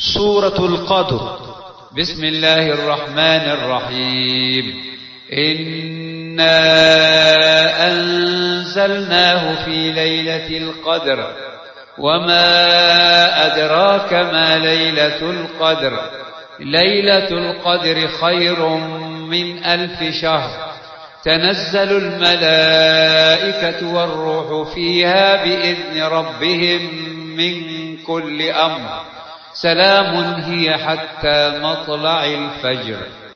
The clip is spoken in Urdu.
سورة القدر. بسم الله الرحمن الرحيم. إنا أنزلناه في ليلة القدر وما أدراك ما ليلة القدر. ليلة القدر خير من 1000 شهر. تنزل الملائكة والروح فيها بإذن ربهم من كل أمر. سلام هي حتى مطلع الفجر.